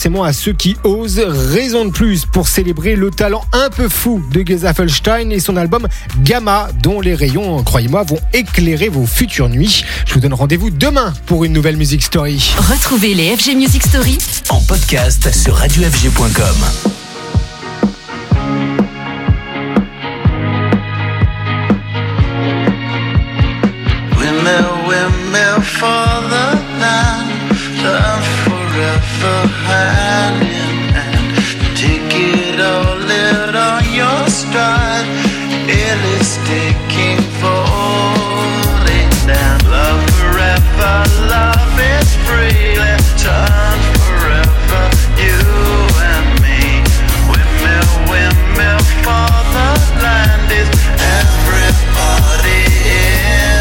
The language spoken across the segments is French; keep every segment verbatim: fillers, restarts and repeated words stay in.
forcément à ceux qui osent. Raison de plus pour célébrer le talent un peu fou de Geza Felstein et son album Gamma, dont les rayons, croyez-moi, vont éclairer vos futures nuits. Je vous donne rendez-vous demain pour une nouvelle Music Story. Retrouvez les F G Music Story en podcast sur radio f g point com. Windmill for the land, love forever hand in hand. Take it all, let on your stride. It is taking falling down. Love forever, love is free. Let's turn forever, you and me. Windmill, windmill for the land is everybody in.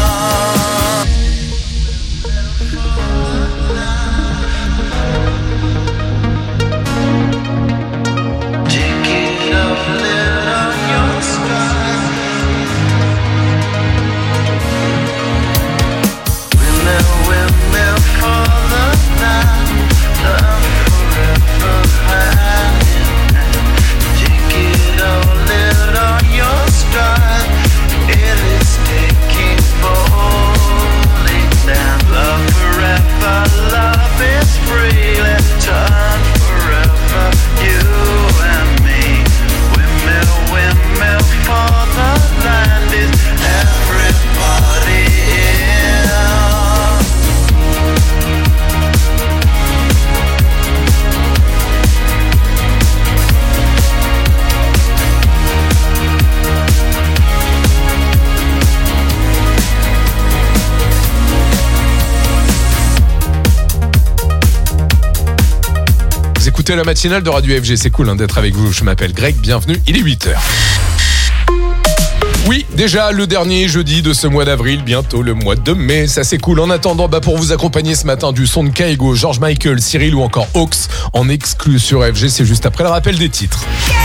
Écoutez la matinale de Radio F G, c'est cool hein, d'être avec vous. Je m'appelle Greg, bienvenue, il est huit heures. Oui, déjà le dernier jeudi de ce mois d'avril, bientôt le mois de mai, ça c'est cool. En attendant, bah pour vous accompagner ce matin du son de Kaigo, George Michael, Cyril ou encore Hawks en exclu sur F G, c'est juste après le rappel des titres.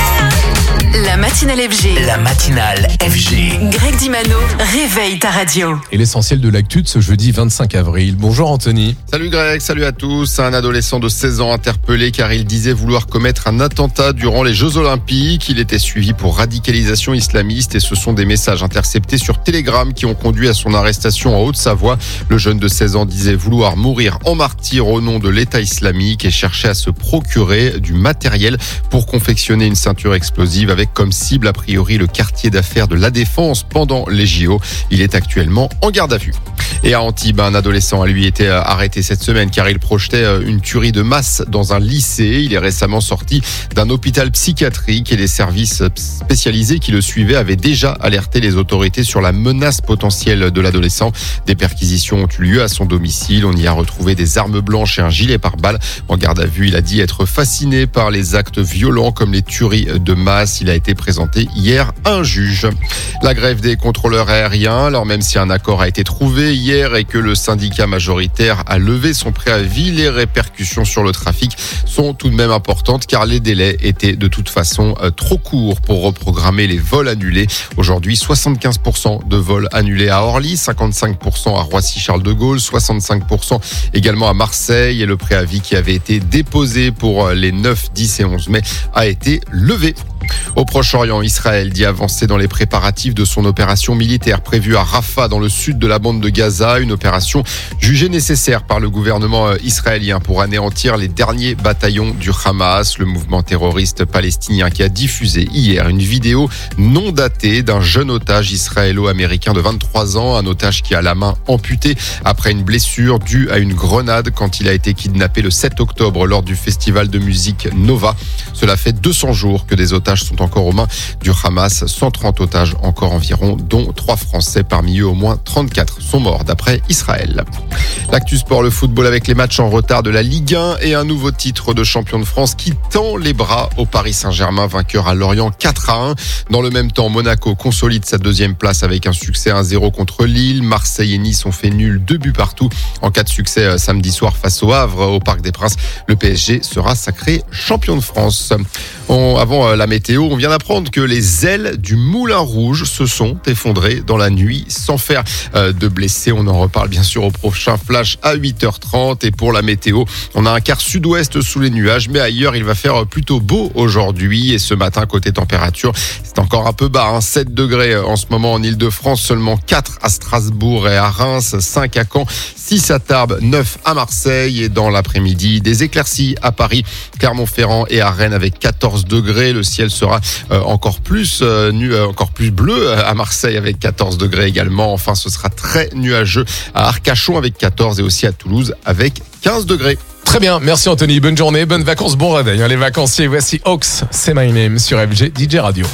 La matinale F G. La matinale F G. Greg Dimano, réveille ta radio. Et l'essentiel de l'actu de ce jeudi vingt-cinq avril. Bonjour Anthony. Salut Greg, salut à tous. Un adolescent de seize ans interpellé car il disait vouloir commettre un attentat durant les Jeux Olympiques. Il était suivi pour radicalisation islamiste et ce sont des messages interceptés sur Telegram qui ont conduit à son arrestation en Haute-Savoie. Le jeune de seize ans disait vouloir mourir en martyr au nom de l'État islamique et cherchait à se procurer du matériel pour confectionner une ceinture explosive avec comme cible a priori le quartier d'affaires de La Défense pendant les J O. Il est actuellement en garde à vue. Et à Antibes, un adolescent a lui été arrêté cette semaine car il projetait une tuerie de masse dans un lycée. Il est récemment sorti d'un hôpital psychiatrique et les services spécialisés qui le suivaient avaient déjà alerté les autorités sur la menace potentielle de l'adolescent. Des perquisitions ont eu lieu à son domicile. On y a retrouvé des armes blanches et un gilet pare-balles. En garde à vue, il a dit être fasciné par les actes violents comme les tueries de masse. Il a été présenté hier à un juge. La grève des contrôleurs aériens, alors même si un accord a été trouvé hier et que le syndicat majoritaire a levé son préavis, les répercussions sur le trafic sont tout de même importantes car les délais étaient de toute façon trop courts pour reprogrammer les vols annulés. Aujourd'hui, soixante-quinze pour cent de vols annulés à Orly, cinquante-cinq pour cent à Roissy-Charles de Gaulle, soixante-cinq pour cent également à Marseille et le préavis qui avait été déposé pour les neuf, dix et onze mai a été levé. Au Proche-Orient, Israël dit avancer dans les préparatifs de son opération militaire prévue à Rafah dans le sud de la bande de Gaza, une opération jugée nécessaire par le gouvernement israélien pour anéantir les derniers bataillons du Hamas, le mouvement terroriste palestinien qui a diffusé hier une vidéo non datée d'un jeune otage israélo-américain de vingt-trois ans, un otage qui a la main amputée après une blessure due à une grenade quand il a été kidnappé le sept octobre lors du festival de musique Nova. Cela fait deux cents jours que des otages sont encore aux mains du Hamas. cent trente otages encore environ, dont trois Français. Parmi eux, au moins trente-quatre sont morts d'après Israël. L'actu sport, le football avec les matchs en retard de la Ligue un et un nouveau titre de champion de France qui tend les bras au Paris Saint-Germain, vainqueur à Lorient quatre à un. Dans le même temps, Monaco consolide sa deuxième place avec un succès un zéro contre Lille. Marseille et Nice ont fait nul, deux buts partout. En cas de succès samedi soir face au Havre au Parc des Princes, le P S G sera sacré champion de France. On, avant euh, la météo, on vient d'apprendre que les ailes du Moulin Rouge se sont effondrées dans la nuit sans faire euh, de blessés. On en reparle bien sûr au prochain flash à huit heures trente. Et pour la météo, on a un quart sud-ouest sous les nuages, mais ailleurs il va faire plutôt beau aujourd'hui. Et ce matin, côté température, c'est encore un peu bas, hein, sept degrés en ce moment en Ile-de-France, seulement quatre à Strasbourg et à Reims, cinq à Caen, six à Tarbes, neuf à Marseille. Et dans l'après-midi, des éclaircies à Paris, Clermont-Ferrand et à Rennes avec quatorze degrés. Le ciel sera euh, encore plus euh, nu, euh, encore plus bleu à Marseille avec quatorze degrés également. Enfin, ce sera très nuageux à Arcachon avec quatorze et aussi à Toulouse avec quinze degrés. Très bien, merci Anthony, bonne journée, bonnes vacances, bon réveil. Les vacanciers, voici Hawks, c'est My Name sur F G D J Radio.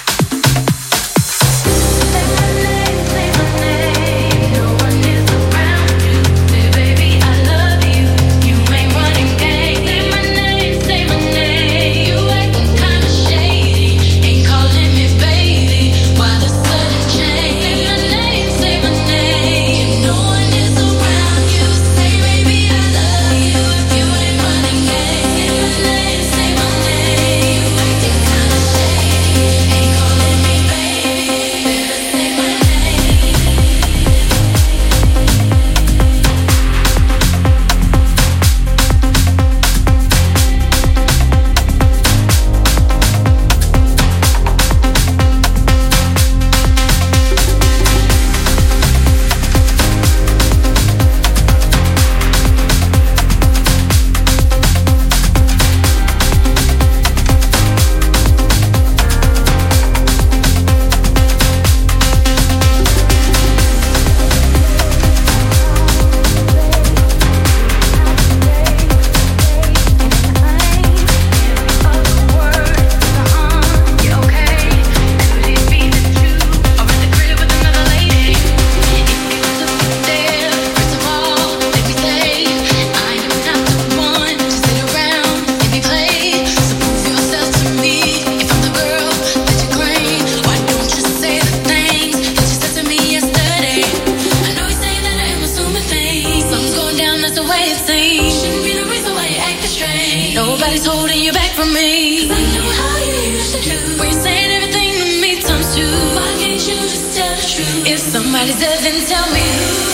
Nobody's holding you back from me. 'Cause I know how you used to do. When you're saying everything to me times two. Why can't you just tell the truth? If somebody's there, then tell me who.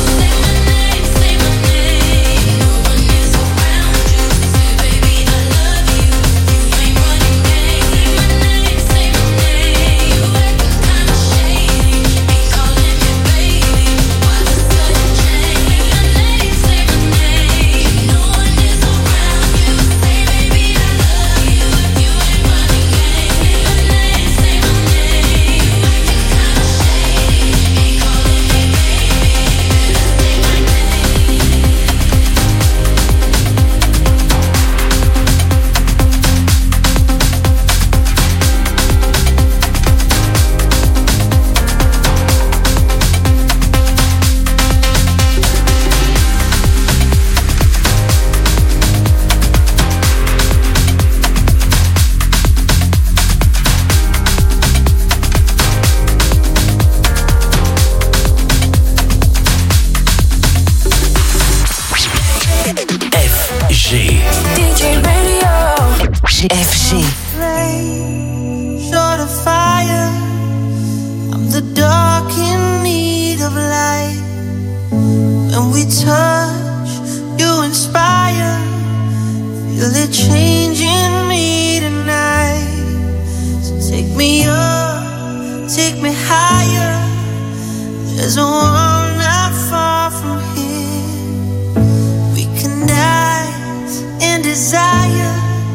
F G. Short of fire, I'm the dark in need of light. When we touch, you inspire. Feel it changing me tonight. So take me up, take me higher. There's a world not far from here. We can dance in desire.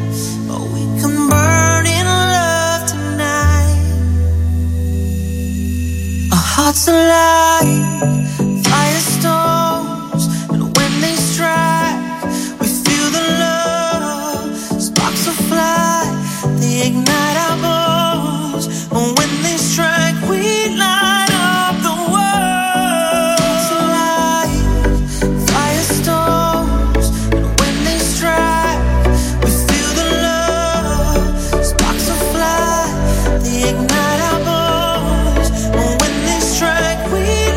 Burn in love tonight. Our hearts alive, firestorms, and when they strike, we feel the love. Sparks will fly, they ignite our bones. And when they strike, we light up the world. Hearts alive, firestorms, and when they strike, we feel the love. Sparks will fly, they ignite our bones. And when they strike, we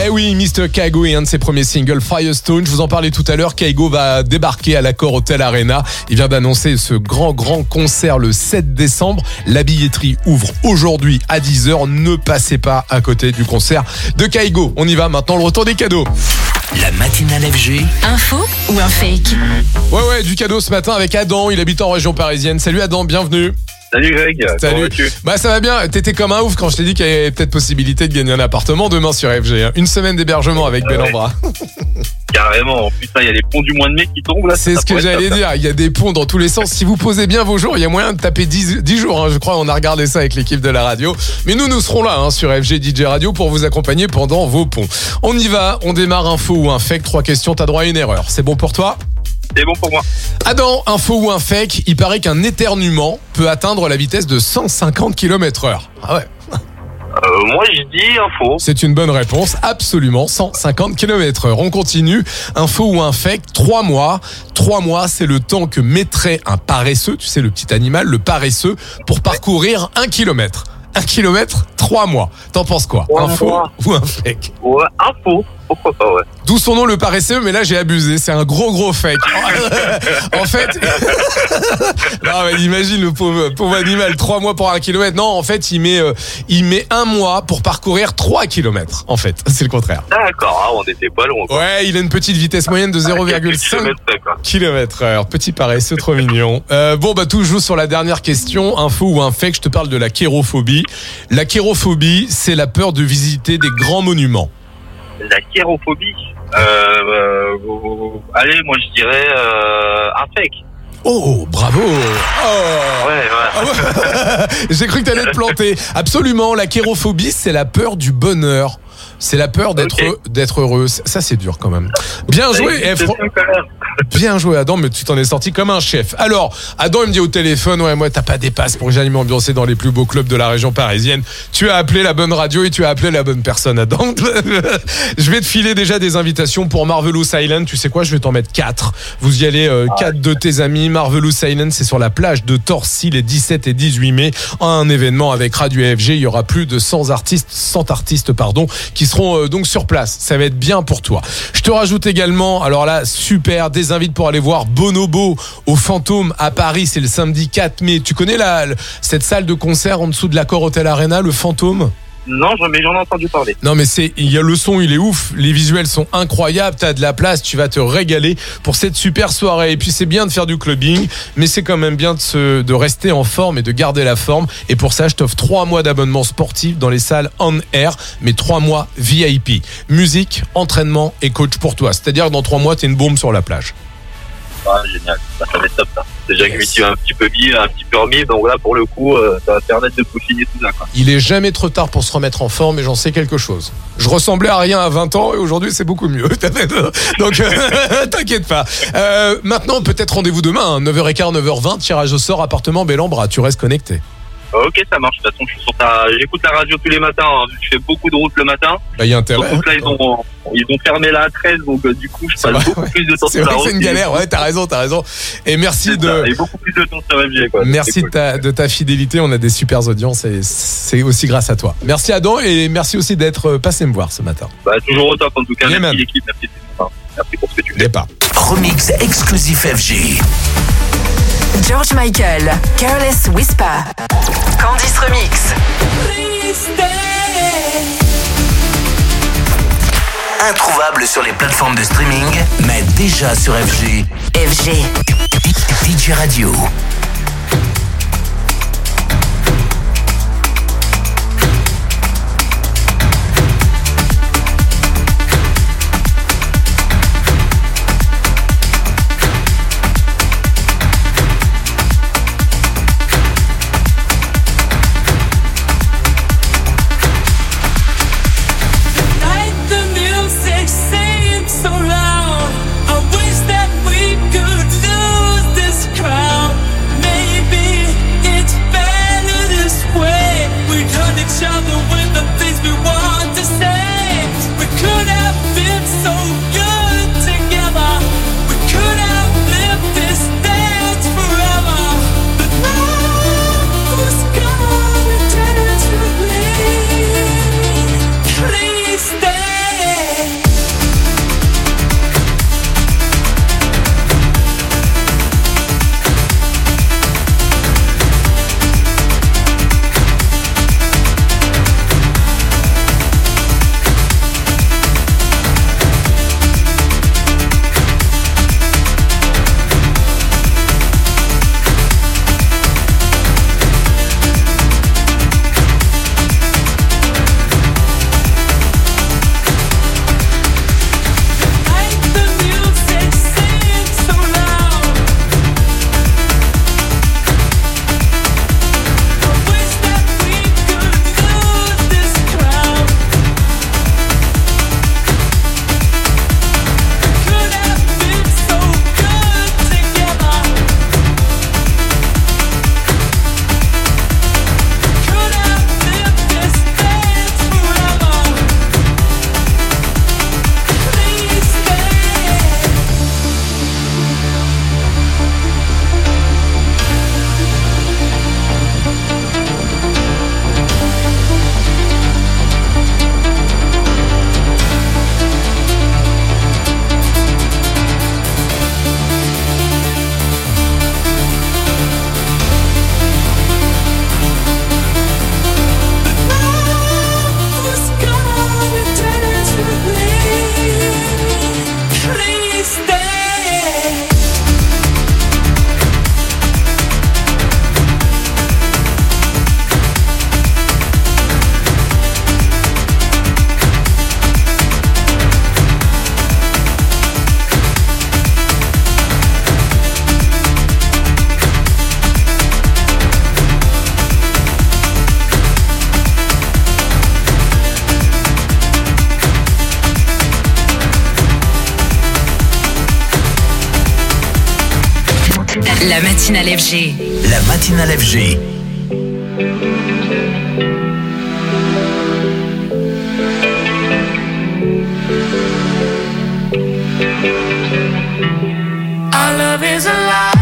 oui, mister Kygo et un de ses premiers singles, Firestone. Je vous en parlais tout à l'heure. Kygo va débarquer à l'Accor Hotel Arena. Il vient d'annoncer ce grand, grand concert le sept décembre. La billetterie ouvre aujourd'hui à dix heures. Ne passez pas à côté du concert de Kygo. On y va maintenant, le retour des cadeaux. La matinale F G. Info ou un fake? Ouais, ouais, du cadeau ce matin avec Adam. Il habite en région parisienne. Salut Adam, bienvenue. Salut Greg, Salut. comment vas-tu? Bah ça va bien, t'étais comme un ouf quand je t'ai dit qu'il y avait peut-être possibilité de gagner un appartement demain sur F G. Hein. Une semaine d'hébergement avec Ah ouais. Bellambra. Carrément, en plus là il y a les ponts du mois de mai qui tombent là. C'est ça ce que pourrait être j'allais top. dire, il y a des ponts dans tous les sens. Si vous posez bien vos jours, il y a moyen de taper dix, dix jours, hein. Je crois on a regardé ça avec l'équipe de la radio. Mais nous, nous serons là hein, sur F G D J Radio pour vous accompagner pendant vos ponts. On y va, on démarre info ou un fake, trois questions, t'as droit à une erreur. C'est bon pour toi ? C'est bon pour moi. Adam, info ou un fake, il paraît qu'un éternuement peut atteindre la vitesse de cent cinquante kilomètres heure. Ah ouais. Euh, moi je dis info. C'est une bonne réponse, absolument, cent cinquante kilomètres heure. On continue, info ou un fake, trois mois. Trois mois, c'est le temps que mettrait un paresseux, tu sais le petit animal, le paresseux, pour parcourir un kilomètre. Un kilomètre, trois mois. T'en penses quoi? Trois Info mois. ou un fake? Ouais, info. Pourquoi pas, ouais. D'où son nom le paresseux, mais là j'ai abusé, c'est un gros gros fake. En fait, non mais imagine le pauvre, pauvre animal, trois mois pour un kilomètre. Non, en fait il met, euh, il met un mois pour parcourir trois kilomètres. En fait, c'est le contraire. D'accord, ah, on était pas loin. Quoi. Ouais, il a une petite vitesse moyenne de zéro virgule cinq kilomètres heure. Petit paresseux, trop mignon. Euh, bon bah tout joue sur la dernière question, info ou un fake. Je te parle de la kérophobie. La kérophobie, c'est la peur de visiter des grands monuments. La kérophobie. Euh, euh, allez, moi je dirais euh, un fake. Oh, bravo. Oh. Ouais, ouais. Ah ouais. J'ai cru que t'allais te planter. Absolument, la kérophobie, c'est la peur du bonheur. C'est la peur d'être Ok. d'être heureux. Ça, c'est dur quand même. Bien joué. Eh, C'est fran- bien quand même. Bien joué, Adam, mais tu t'en es sorti comme un chef. Alors, Adam, il me dit au téléphone, ouais, moi, t'as pas des passes pour que j'aille m'ambiancer dans les plus beaux clubs de la région parisienne. Tu as appelé la bonne radio et tu as appelé la bonne personne, Adam. Je vais te filer déjà des invitations pour Marvelous Island. Tu sais quoi, je vais t'en mettre quatre. Vous y allez, euh, quatre de tes amis. Marvelous Island, c'est sur la plage de Torcy les dix-sept et dix-huit mai. Un événement avec Radio F G. Il y aura plus de cent artistes, cent artistes, pardon, qui seront euh, donc sur place. Ça va être bien pour toi. Je te rajoute également, alors là, super, des invites pour aller voir Bonobo au Fantôme à Paris. C'est le samedi quatre mai. Tu connais la, cette salle de concert en dessous de l'Accor Hotel Arena, le Fantôme? Non, je- mais j'en ai entendu parler. Non mais c'est, il y a le son, il est ouf, les visuels sont incroyables, t'as de la place, tu vas te régaler pour cette super soirée. Et puis c'est bien de faire du clubbing, mais c'est quand même bien de se, de rester en forme et de garder la forme. Et pour ça, je t'offre trois mois d'abonnement sportif dans les salles on air, mais trois mois V I P. Musique, entraînement et coach pour toi. C'est-à-dire que dans trois mois, t'es une bombe sur la plage. Ah, génial. Ça, ça va être top, ça. Déjà que je m'y Yes. suis un petit peu mis, un petit peu remis, donc là, pour le coup, euh, ça va permettre de peaufiner tout ça, quoi. Il est jamais trop tard pour se remettre en forme et j'en sais quelque chose. Je ressemblais à rien à vingt ans et aujourd'hui c'est beaucoup mieux. Donc euh, t'inquiète pas. Euh, maintenant peut-être rendez-vous demain, hein, neuf heures quinze, neuf heures vingt, tirage au sort, appartement Bellambra. Tu restes connecté. Ok, ça marche. De toute façon, je suis sur ta... j'écoute la radio tous les matins. Hein. Je fais beaucoup de routes le matin. Bah il y a intérêt. Donc là, ils ont, ils ont fermé la A treize, donc euh, du coup, je Ça passe va, beaucoup ouais. plus de temps C'est sur vrai la que route. c'est une galère, ouais, t'as raison, t'as raison. Et merci C'est ça, de, et beaucoup plus de temps sur F G, quoi. merci C'est de cool. ta, de ta fidélité. On a des super audiences et c'est aussi grâce à toi. Merci Adam et merci aussi d'être passé me voir ce matin. Bah, toujours au top, en tout cas. Yeah, Merci man. l'équipe, merci, enfin, merci pour ce que tu fais. Départ. Remix exclusif F G. George Michael, Careless Whisper. Candice Remix. Introuvable sur les plateformes de streaming, mais déjà sur F G. F G. D J Radio. Like the music seems so loud. I wish that we could lose this crowd. La matinale F G. La matinale F G. Our love is alive.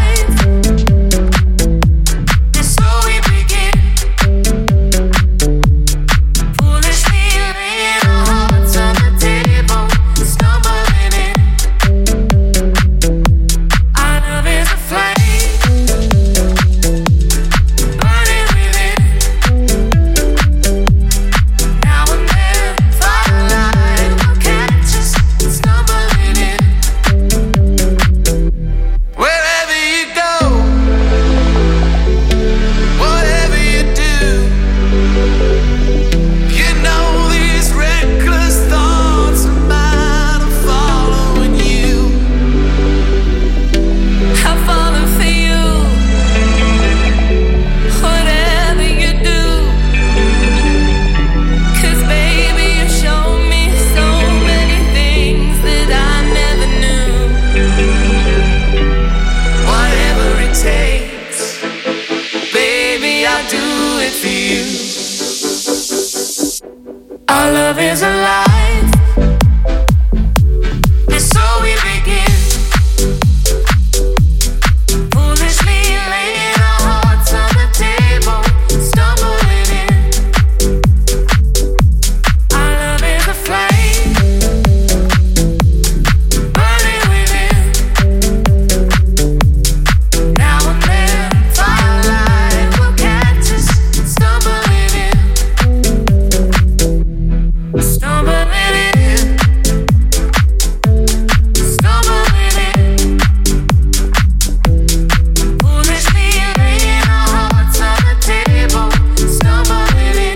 Our love is alive. And so we begin. Foolishly laying our hearts on the table, stumbling in. Our love is a flame, burning within. Now and then, firelight will catch us, stumbling in. Stumbling in, stumbling in. Foolishly laying our hearts on the table, stumbling in.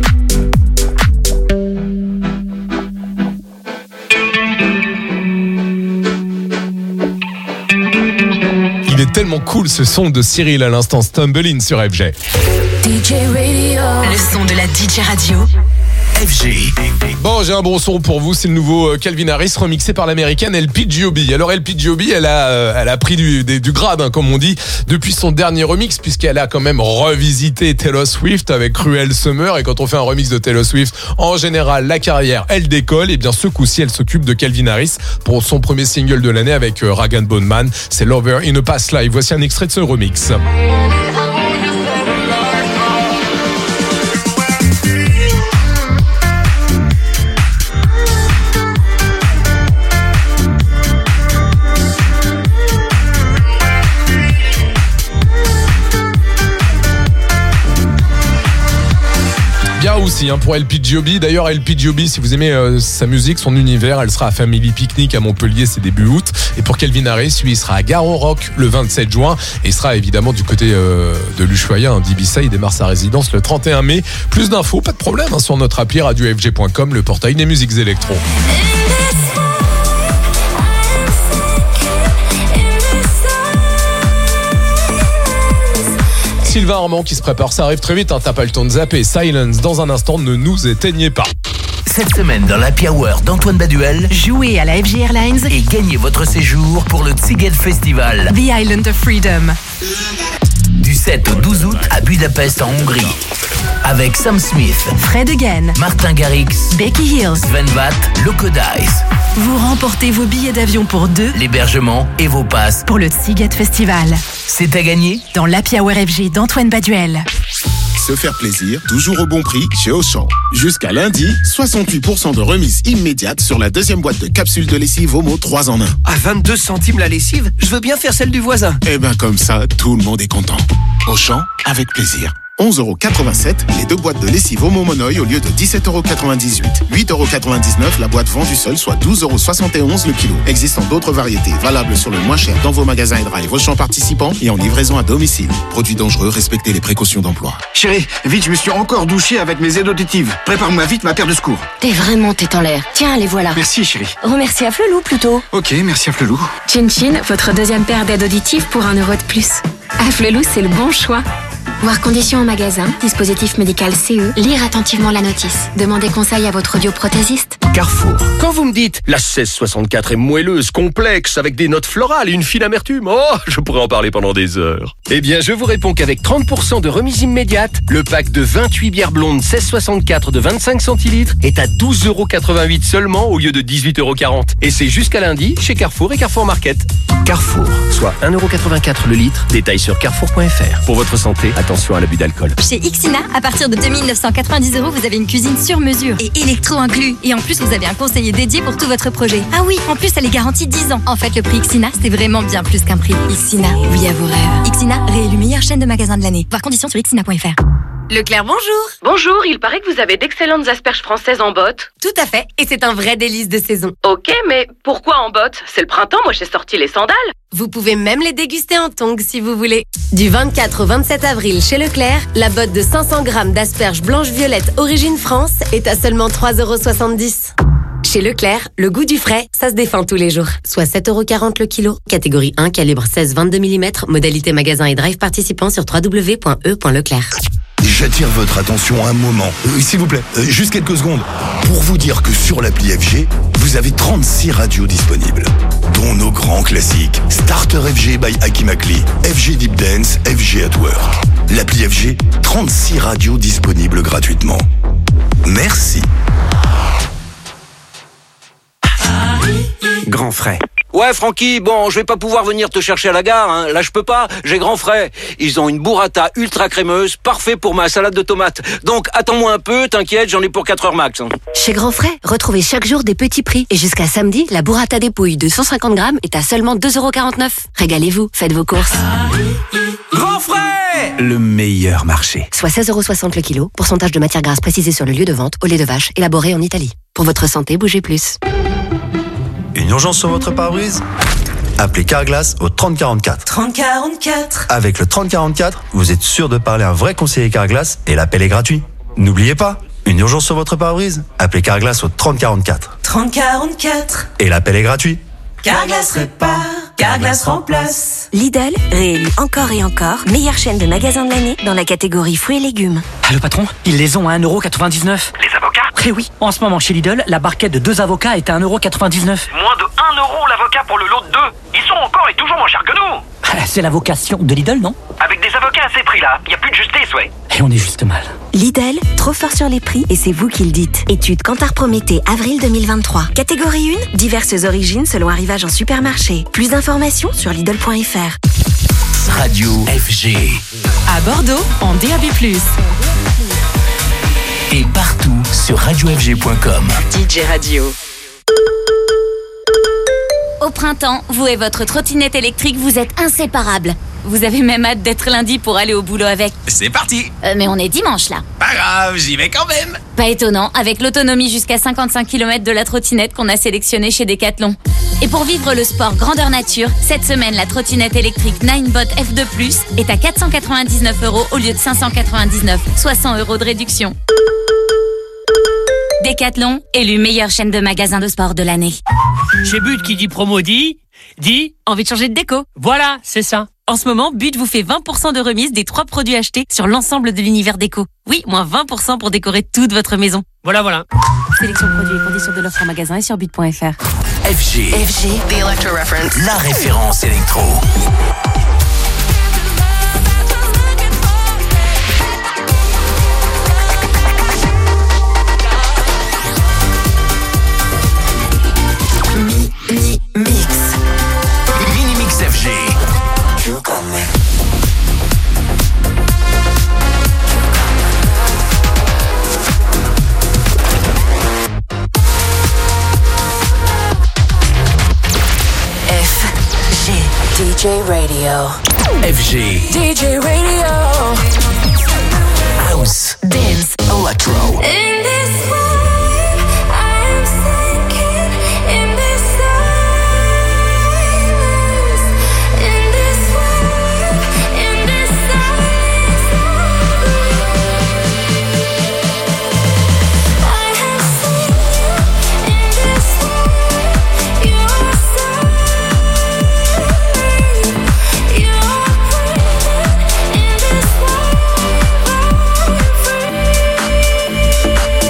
Il est tellement cool ce son de Cyril à l'instant, Stumbling sur F G. D J Radio. Le son de la D J radio. F G. Bon, j'ai un bon son pour vous, c'est le nouveau Calvin Harris remixé par l'américaine L P G O B. Alors L P G O B, elle a, euh, elle a pris du, des- du grade, hein, comme on dit, depuis son dernier remix, puisqu'elle a quand même revisité Taylor Swift avec Cruel Summer. Et quand on fait un remix de Taylor Swift, en général, la carrière, elle décolle. Et bien ce coup-ci, elle s'occupe de Calvin Harris pour son premier single de l'année avec euh, Rag and Bone Man. C'est Lover in a Past Life. Voici un extrait de ce remix. Bien aussi hein, pour L P G O B. D'ailleurs, L P G O B, si vous aimez euh, sa musique, son univers, elle sera à Family Picnic à Montpellier, c'est début août. Et pour Calvin Harris, lui, il sera à Garo Rock le vingt-sept juin. Et il sera évidemment du côté euh, de l'Ushuaïa, hein, d'Ibiza. Il démarre sa résidence le trente et un mai. Plus d'infos, pas de problème, hein, sur notre appli radio f g point com, le portail des musiques électro. Sylvain Armand qui se prépare, ça arrive très vite, hein, t'as pas le temps de zapper. Silence, dans un instant, ne nous éteignez pas. Cette semaine dans l'Happy Hour d'Antoine Baduel Jouez à la F G Airlines et gagnez votre séjour pour le Sziget Festival. The Island of Freedom. Du sept au douze août à Budapest en Hongrie. Avec Sam Smith, Fred Again, Martin Garrix, Becky Hills. Sven Vath, Loco Dice. Vous remportez vos billets d'avion pour deux L'hébergement et vos passes. pour le Sziget Festival. C'est à gagner. Dans l'Happy Hour F G d'Antoine Baduel. Se faire plaisir, toujours au bon prix chez Auchan. Jusqu'à lundi, soixante-huit pour cent de remise immédiate sur la deuxième boîte de capsules de lessive Omo trois en un. À vingt-deux centimes la lessive, je veux bien faire celle du voisin. Et ben comme ça, tout le monde est content. Auchan, avec plaisir. onze euros quatre-vingt-sept, les deux boîtes de lessive Omo Monoï au lieu de dix-sept euros quatre-vingt-dix-huit. huit euros quatre-vingt-dix-neuf la boîte vendue seule, soit douze euros soixante et onze le kilo. Existant d'autres variétés, valables sur le moins cher dans vos magasins et drive Auchan participants et en livraison à domicile. Produits dangereux, respectez les précautions d'emploi. Chérie, vite, je me suis encore douché avec mes aides auditives. Prépare-moi vite ma paire de secours. T'es vraiment tête en l'air. Tiens, les voilà. Merci chérie. Remercie à Flelou plutôt. Ok, merci à Flelou. Chin Chin, votre deuxième paire d'aides auditives pour un euro de plus. À Flelou, c'est le bon choix. Voir conditions en magasin, dispositif médical C E, lire attentivement la notice. Demandez conseil à votre audioprothésiste. Carrefour. Quand vous me dites la seize soixante-quatre est moelleuse, complexe, avec des notes florales et une fine amertume, oh, je pourrais en parler pendant des heures. Eh bien, je vous réponds qu'avec trente pour cent de remise immédiate, le pack de vingt-huit bières blondes seize soixante-quatre de vingt-cinq centilitres est à douze euros quatre-vingt-huit seulement au lieu de dix-huit euros quarante. Et c'est jusqu'à lundi chez Carrefour et Carrefour Market. Carrefour. Soit un euro quatre-vingt-quatre le litre. Détail sur carrefour point f r. Pour votre santé, attention à l'abus d'alcool. Chez Ixina, à partir de deux mille neuf cent quatre-vingt-dix euros, vous avez une cuisine sur mesure et électro inclus. Et en plus, vous avez un conseiller dédié pour tout votre projet. Ah oui, en plus, elle est garantie dix ans. En fait, le prix Ixina, c'est vraiment bien plus qu'un prix. Ixina, oui à vos rêves. Ixina, réélu meilleure chaîne de magasins de l'année. Voir conditions sur ixina point f r. Leclerc, bonjour. Bonjour, il paraît que vous avez d'excellentes asperges françaises en botte. Tout à fait, et c'est un vrai délice de saison. Ok, mais pourquoi en botte? C'est le printemps, moi j'ai sorti les sandales. Vous pouvez même les déguster en tongs si vous voulez. Du vingt-quatre au vingt-sept avril chez Leclerc, la botte de cinq cents grammes d'asperges blanches-violettes origine France est à seulement trois euros soixante-dix. Chez Leclerc, le goût du frais, ça se défend tous les jours. Soit sept euros quarante le kilo. Catégorie un, calibre seize vingt-deux millimètres. Modalité magasin et drive participant sur w w w point e point leclerc. J'attire votre attention un moment, euh, s'il vous plaît, euh, juste quelques secondes, pour vous dire que sur l'appli F G, vous avez trente-six radios disponibles, dont nos grands classiques, Starter F G by Aki Makli, F G Deep Dance, F G at Work. L'appli F G, trente-six radios disponibles gratuitement. Merci. Grand frais. Ouais, Francky, bon, je vais pas pouvoir venir te chercher à la gare, hein. Là, je peux pas, j'ai grand frais. Ils ont une burrata ultra crémeuse, parfait pour ma salade de tomates. Donc, attends-moi un peu, t'inquiète, j'en ai pour quatre heures max. Hein. Chez Grand Frais, retrouvez chaque jour des petits prix. Et jusqu'à samedi, la burrata des pouilles de cent cinquante grammes est à seulement deux euros quarante-neuf. Régalez-vous, faites vos courses. Grand frais! Le meilleur marché. Soit seize euros soixante le kilo, pourcentage de matière grasse précisé sur le lieu de vente, au lait de vache, élaboré en Italie. Pour votre santé, bougez plus. Une urgence sur votre pare-brise? Appelez Carglass au trente quarante-quatre. trente quarante-quatre. Avec le trente quarante-quatre, vous êtes sûr de parler à un vrai conseiller Carglass et l'appel est gratuit. N'oubliez pas, une urgence sur votre pare-brise? Appelez Carglass au trente quarante-quatre. trente quarante-quatre. Et l'appel est gratuit. Carglass répare, Carglass remplace. Lidl, réélu encore et encore, meilleure chaîne de magasins de l'année dans la catégorie fruits et légumes. Ah, le patron, ils les ont à un euro quatre-vingt-dix-neuf. Les avocats? Eh oui, en ce moment chez Lidl, la barquette de deux avocats est à un euro quatre-vingt-dix-neuf. Moins de un euro l'avocat pour le lot de deux. Ils sont encore et toujours moins chers que nous. C'est la vocation de Lidl, non? Avec des avocats à ces prix-là, il n'y a plus de justice, ouais. Et on est juste mal. Lidl, trop fort sur les prix et c'est vous qui le dites. Étude Kantar Prométhée, avril deux mille vingt-trois. Catégorie un, diverses origines selon arrivage en supermarché. Plus d'informations sur Lidl point f r. Radio F G. À Bordeaux, en D A B plus. Et partout sur radio f g point com. D J Radio. Au printemps, vous et votre trottinette électrique, vous êtes inséparables. Vous avez même hâte d'être lundi pour aller au boulot avec. C'est parti. Euh, mais on est dimanche là. Pas grave, j'y vais quand même. Pas étonnant, avec l'autonomie jusqu'à cinquante-cinq kilomètres de la trottinette qu'on a sélectionnée chez Decathlon. Et pour vivre le sport grandeur nature, cette semaine, la trottinette électrique Ninebot F deux plus est à quatre cent quatre-vingt-dix-neuf euros au lieu de cinq cent quatre-vingt-dix-neuf, soit cent euros de réduction. Decathlon, élu meilleure chaîne de magasins de sport de l'année. Chez But qui dit promo dit, dit envie de changer de déco. Voilà, c'est ça. En ce moment, But vous fait vingt pour cent de remise des trois produits achetés sur l'ensemble de l'univers déco. Oui, moins vingt pour cent pour décorer toute votre maison. Voilà, voilà. Sélection produits et conditions de l'offre en magasin et sur but point f r. F G. F G. The Electro Reference. La référence électro. Mini Mix. Mini Mix F G. F G. D J Radio. F G. D J Radio. House. Dance. Electro. In this way, I am sinking in this silence. In this way, in this silence, I have seen you in this way. You are silent. You are breathing in this way. I'm free.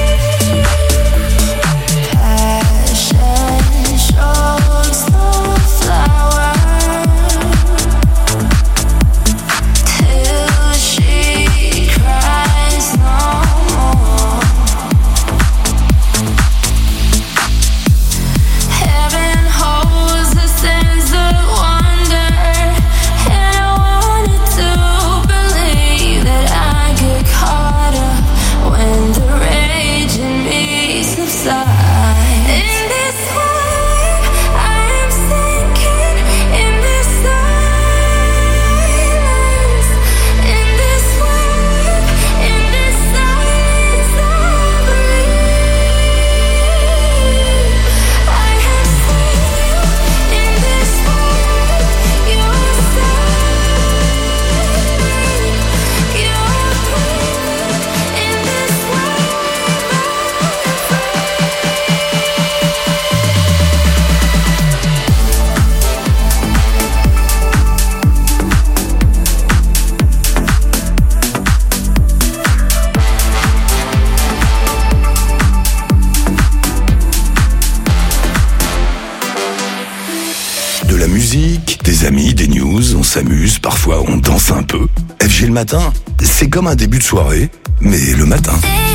des amis, des news, on s'amuse, parfois on danse un peu. F G le matin, c'est comme un début de soirée, mais le matin.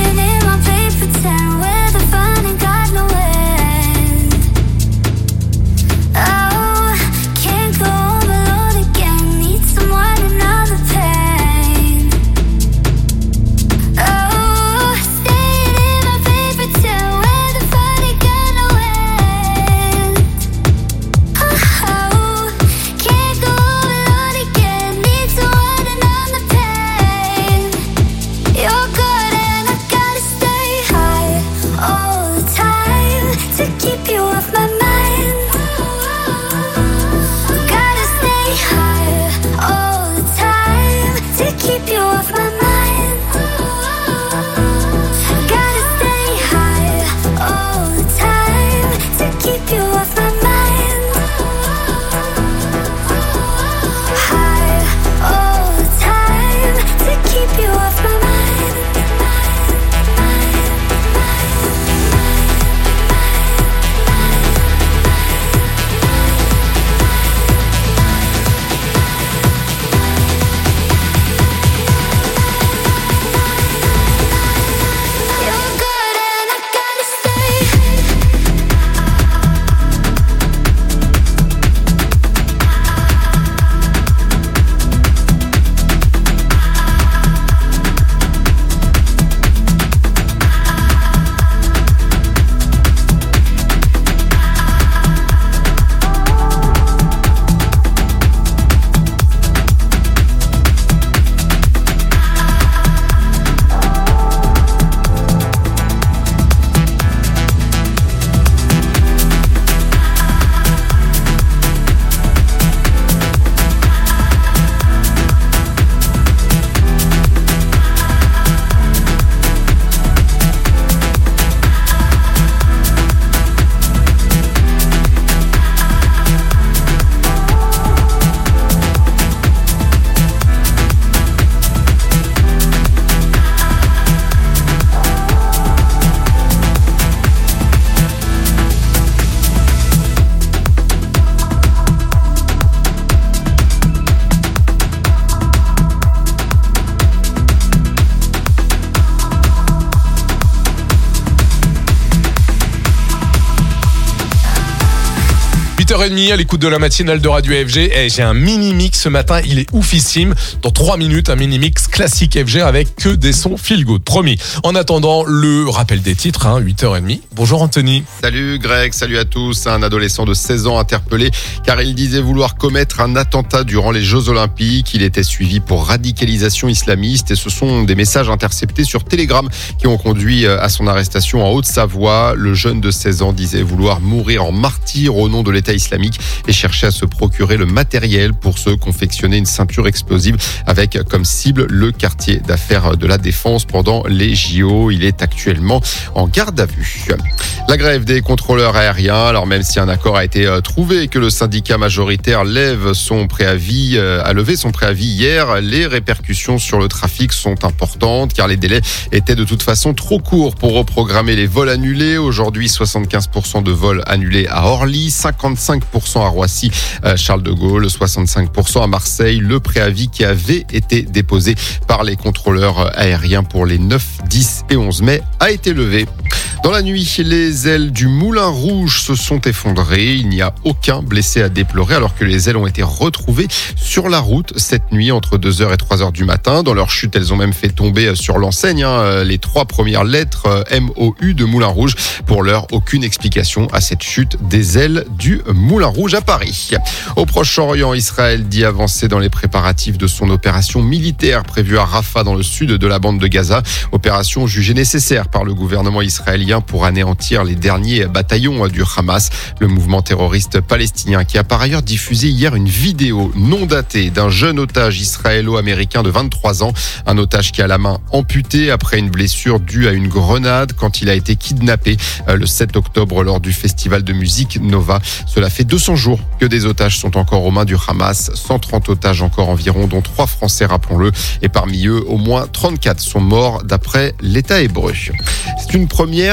huit heures trente à l'écoute de la matinale de Radio F G. Et j'ai un mini-mix ce matin, il est oufissime. Dans trois minutes, un mini-mix classique F G avec que des sons feel good. Promis. En attendant, le rappel des titres, hein, huit heures trente. Bonjour Anthony. Salut Greg, salut à tous. Un adolescent de seize ans interpellé car il disait vouloir commettre un attentat durant les Jeux Olympiques. Il était suivi pour radicalisation islamiste et ce sont des messages interceptés sur Telegram qui ont conduit à son arrestation en Haute-Savoie. Le jeune de seize ans disait vouloir mourir en martyr au nom de l'État islamique et cherchait à se procurer le matériel pour se confectionner une ceinture explosive avec comme cible le quartier d'affaires de la Défense pendant les J O. Il est actuellement en garde à vue. La grève des contrôleurs aériens, alors même si un accord a été trouvé et que le syndicat majoritaire lève son préavis, a levé son préavis hier, les répercussions sur le trafic sont importantes car les délais étaient de toute façon trop courts pour reprogrammer les vols annulés. Aujourd'hui, soixante-quinze pour cent de vols annulés à Orly, cinquante-cinq pour cent à Roissy, Charles de Gaulle, soixante-cinq pour cent à Marseille. Le préavis qui avait été déposé par les contrôleurs aériens pour les neuf, dix et onze mai a été levé. Dans la nuit, les ailes du Moulin Rouge se sont effondrées. Il n'y a aucun blessé à déplorer alors que les ailes ont été retrouvées sur la route cette nuit entre deux heures et trois heures du matin. Dans leur chute, elles ont même fait tomber sur l'enseigne hein, les trois premières lettres M O U de Moulin Rouge. Pour l'heure, aucune explication à cette chute des ailes du Moulin Rouge à Paris. Au Proche-Orient, Israël dit avancer dans les préparatifs de son opération militaire prévue à Rafah dans le sud de la bande de Gaza. Opération jugée nécessaire par le gouvernement israélien pour anéantir les derniers bataillons du Hamas, le mouvement terroriste palestinien qui a par ailleurs diffusé hier une vidéo non datée d'un jeune otage israélo-américain de vingt-trois ans, un otage qui a la main amputée après une blessure due à une grenade quand il a été kidnappé le sept octobre lors du festival de musique Nova. Cela fait deux cents jours que des otages sont encore aux mains du Hamas, cent trente otages encore environ, dont trois Français rappelons-le, et parmi eux au moins trente-quatre sont morts d'après l'État hébreu. C'est une première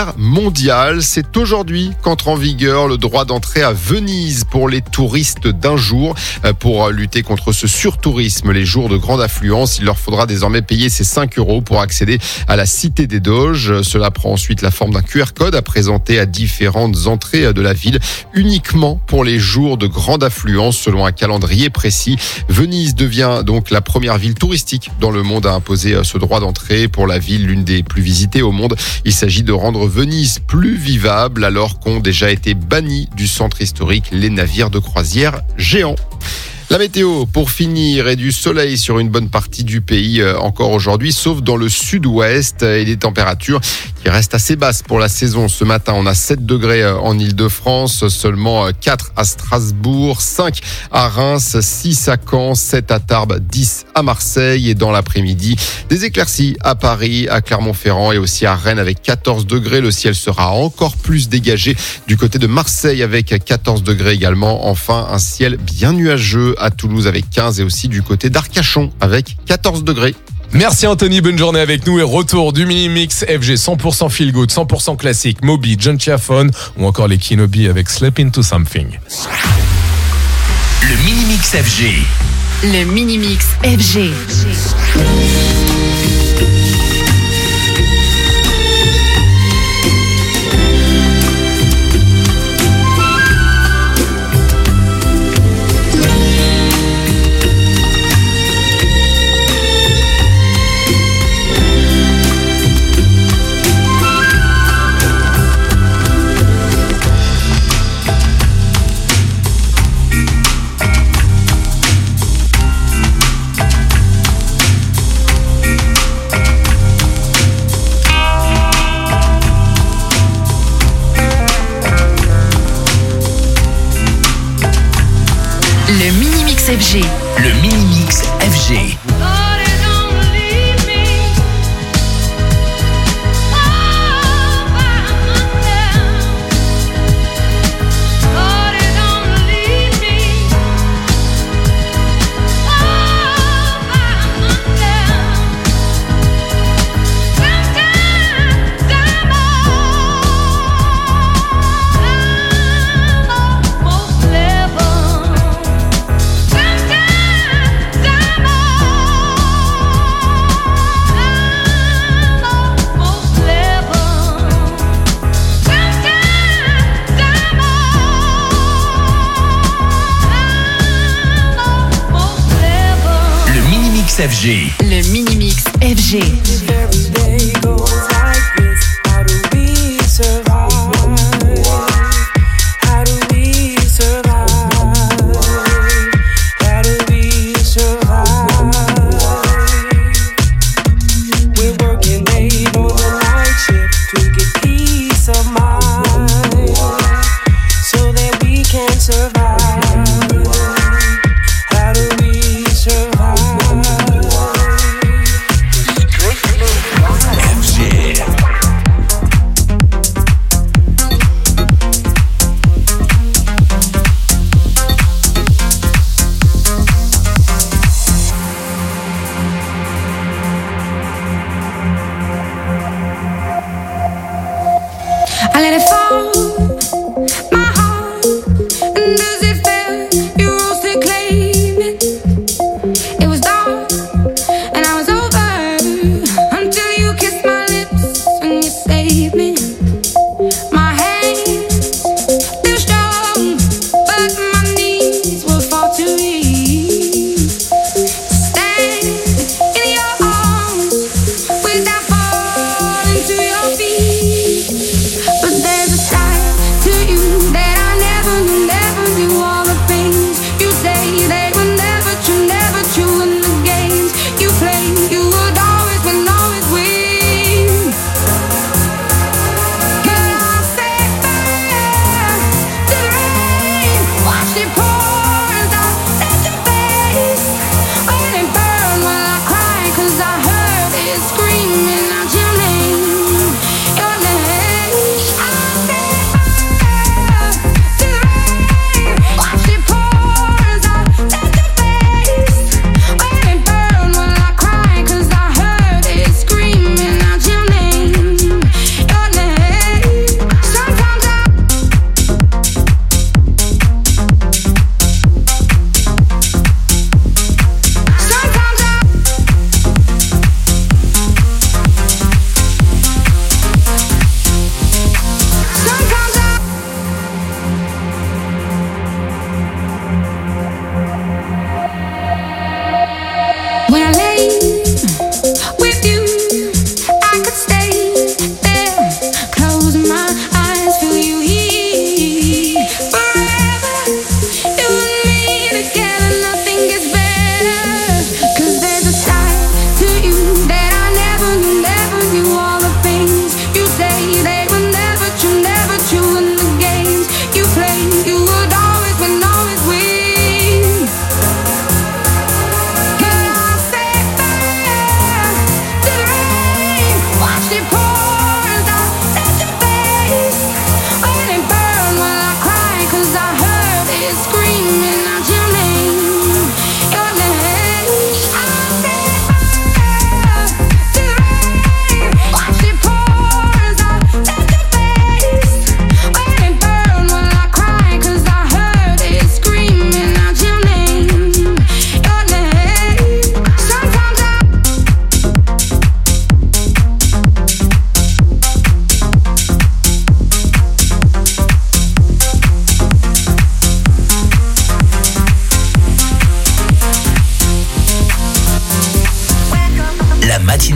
croisière mondiale. C'est aujourd'hui qu'entre en vigueur le droit d'entrée à Venise pour les touristes d'un jour. Pour lutter contre ce surtourisme, les jours de grande affluence, il leur faudra désormais payer ces cinq euros pour accéder à la Cité des Doges. Cela prend ensuite la forme d'un Q R code à présenter à différentes entrées de la ville, uniquement pour les jours de grande affluence selon un calendrier précis. Venise devient donc la première ville touristique dans le monde à imposer ce droit d'entrée pour la ville, l'une des plus visitées au monde. Il s'agit de rendre Venise plus vivable alors qu'ont déjà été bannis du centre historique les navires de croisière géants. La météo, pour finir, et du soleil sur une bonne partie du pays euh, encore aujourd'hui, sauf dans le sud-ouest, et des températures qui restent assez basses pour la saison. Ce matin, on a sept degrés en Ile-de-France, seulement quatre à Strasbourg, cinq à Reims, six à Caen, sept à Tarbes, dix à Marseille. Et dans l'après-midi, des éclaircies à Paris, à Clermont-Ferrand et aussi à Rennes avec quatorze degrés. Le ciel sera encore plus dégagé du côté de Marseille avec quatorze degrés également. Enfin, un ciel bien nuageux à Toulouse avec quinze et aussi du côté d'Arcachon avec quatorze degrés. Merci Anthony, bonne journée avec nous et retour du mini mix F G cent pour cent feel good, cent pour cent classique, Moby, John Chiafone ou encore les Kinobi avec Slip Into Something. Le mini mix F G. Le mini mix F G. Le mini mix F G. Le mini mix F G. F G. Le mini mix F G. I let it fall, my heart, and as it fell, you rose to claim it. It was dark, and I was over, until you kissed my lips and you saved me. My hands, they were strong, but my knees were far too weak. Stand in your arms, without falling to your feet. But there's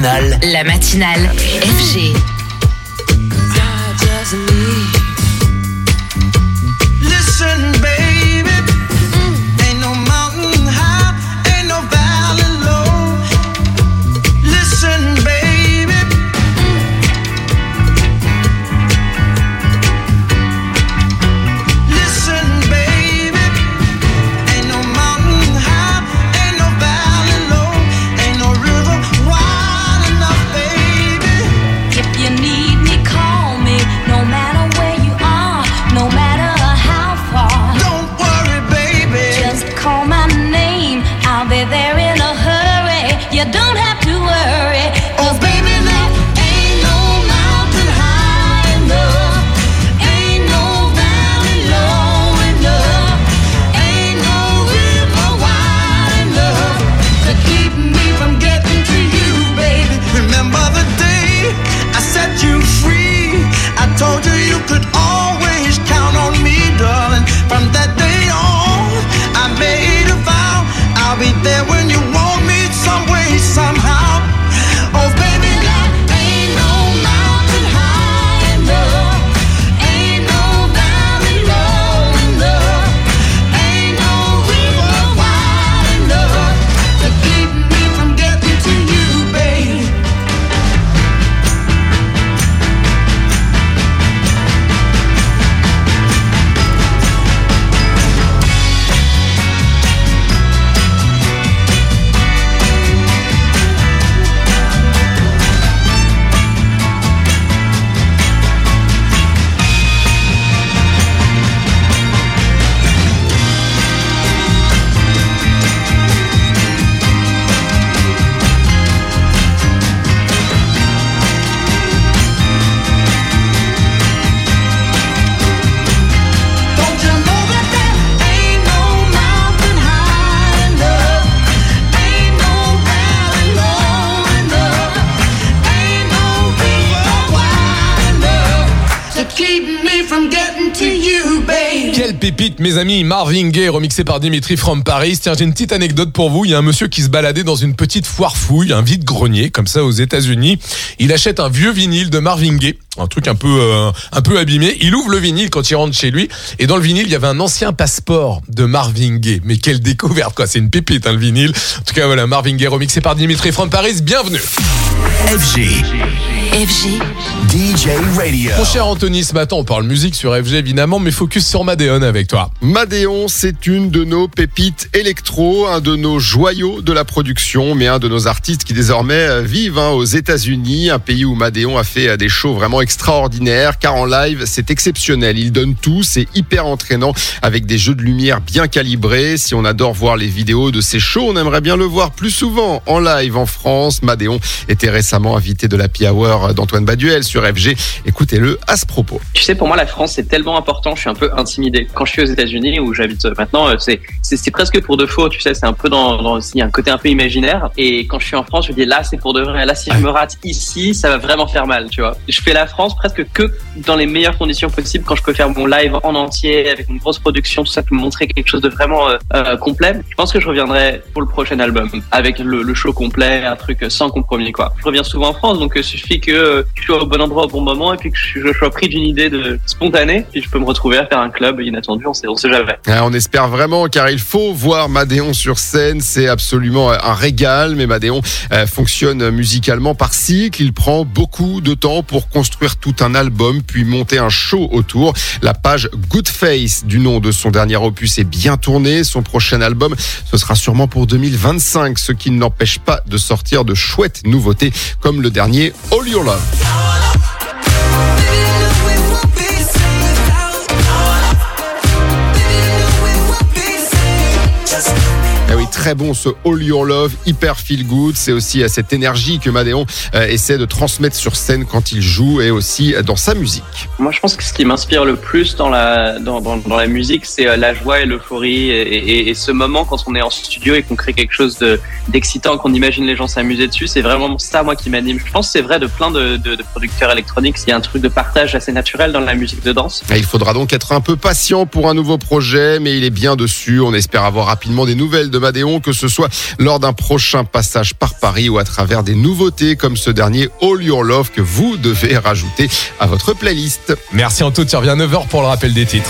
matinale. La matinale F G. Listen, baby, ain't no mountain high, ain't no valley low. Listen, baby, listen, baby, ain't no mountain high, ain't no valley low, ain't no river wide enough, baby. If you need me, call me, no matter where you are, no matter how far. Don't worry, baby. Just call my name, I'll be there in a hurry. You don't have to worry, 'cause baby, there ain't no mountain high enough, ain't no valley low enough, ain't no river wide enough to keep me from getting to you, baby. Remember the day I set you free? I told you you could always count on me, darling. From that day on, I made a vow I'll be there when you want me, some way, somehow. Oh, baby, there ain't no mountain high enough, ain't no valley low enough, ain't no river wide enough to keep me from getting to you, baby. Don't you know that there ain't no mountain high enough, ain't no valley low enough, ain't no river wide enough to keep me from getting to you, baby. Quelle pépite, mes amis, Marvin Gaye, remixé par Dimitri from Paris. Tiens, j'ai une petite anecdote pour vous. Il y a un monsieur qui se baladait dans une petite foire fouille, un vide-grenier, comme ça, aux États-Unis. Il achète un vieux vinyle de Marvin Gaye, un truc un peu, euh, un peu abîmé. Il ouvre le vinyle quand il rentre chez lui, et dans le vinyle, il y avait un ancien passeport de Marvin Gaye. Mais quelle découverte, quoi. C'est une pépite, hein, le vinyle. En tout cas, voilà, Marvin Gaye, remixé par Dimitri from Paris. Bienvenue. F G. F G. D J Radio. Mon cher Anthony, ce matin, on parle musique sur F G, évidemment, mais focus sur Madeon avec toi. Madeon, c'est une de nos pépites électro, un de nos joyaux de la production, mais un de nos artistes qui désormais vivent hein, aux États-Unis, un pays où Madeon a fait des shows vraiment extraordinaires, car en live, c'est exceptionnel. Il donne tout, c'est hyper entraînant, avec des jeux de lumière bien calibrés. Si on adore voir les vidéos de ces shows, on aimerait bien le voir plus souvent en live en France. Madeon était récemment invité de l'Happy Hour d'Antoine Baduel sur F G. Écoutez-le à ce propos. Tu sais, pour moi, la France, c'est tellement important, je suis un peu intimidé. Quand je suis aux États-Unis, où j'habite maintenant, c'est, c'est, c'est presque pour de faux, tu sais, c'est un peu dans, dans, il y a un côté un peu imaginaire. Et quand je suis en France, je me dis, là, c'est pour de vrai. Là, si je me rate ici, ça va vraiment faire mal, tu vois. Je fais la France presque que dans les meilleures conditions possibles, quand je peux faire mon live en entier, avec une grosse production, tout ça, pour montrer quelque chose de vraiment euh, euh, complet. Je pense que je reviendrai pour le prochain album, avec le, le show complet, un truc sans compromis, quoi. Je reviens souvent en France, donc il suffit que je sois au bon endroit au bon moment, et puis que je, je sois pris d'une idée de spontanée, puis je peux me retrouver à faire un club inattendu, on sait, on sait jamais. Ah, on espère vraiment, car il faut voir Madeon sur scène, c'est absolument un régal, mais Madeon euh, fonctionne musicalement par cycle, il prend beaucoup de temps pour construire tout un album, puis monter un show autour. La page Good Face du nom de son dernier opus est bien tournée, son prochain album, ce sera sûrement pour deux mille vingt-cinq, ce qui ne l'empêche pas de sortir de chouettes nouveautés, comme le dernier All Your Love. Eh oui, très bon ce All Your Love, hyper feel good. C'est aussi cette énergie que Madeon euh, essaie de transmettre sur scène quand il joue, et aussi dans sa musique. Moi, je pense que ce qui m'inspire le plus dans la dans dans, dans la musique, c'est la joie et l'euphorie, et, et, et ce moment quand on est en studio et qu'on crée quelque chose de d'excitant, qu'on imagine les gens s'amuser dessus. C'est vraiment ça, moi, qui m'anime. Je pense que c'est vrai de plein de, de, de producteurs électroniques. Il y a un truc de partage assez naturel dans la musique de danse. Et il faudra donc être un peu patient pour un nouveau projet, mais il est bien dessus. On espère avoir rapidement des nouvelles de Madeon. saison, que ce soit lors d'un prochain passage par Paris ou à travers des nouveautés comme ce dernier All Your Love que vous devez rajouter à votre playlist. Merci Anto, tu reviens à neuf heures pour le rappel des titres.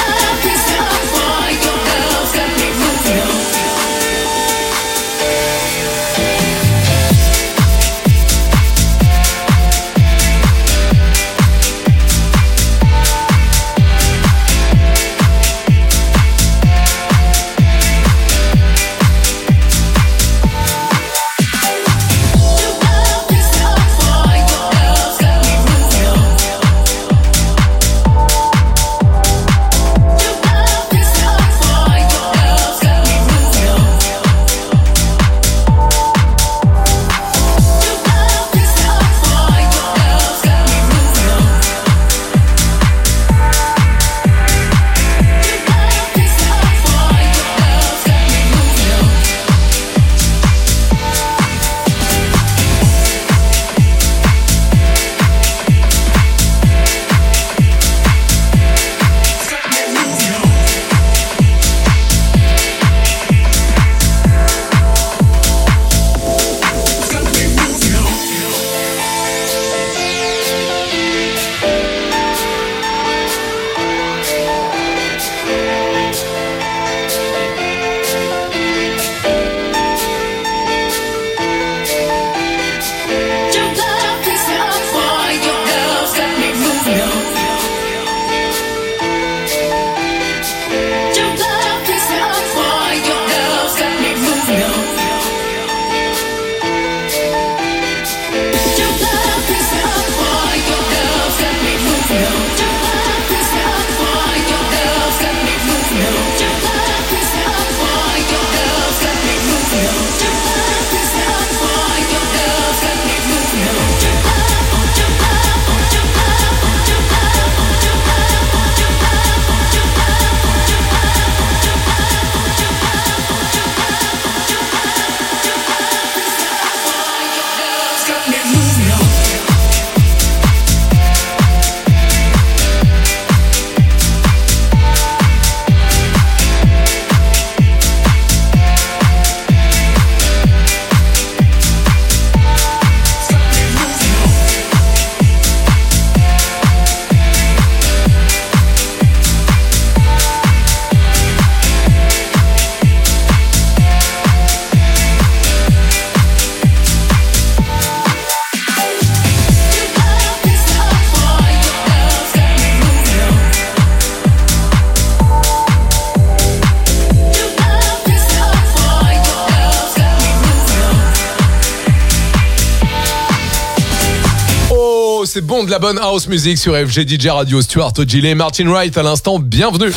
C'est bon de la bonne house music sur F G D J Radio. Stuart O'Gillet, Martin Wright à l'instant, bienvenue.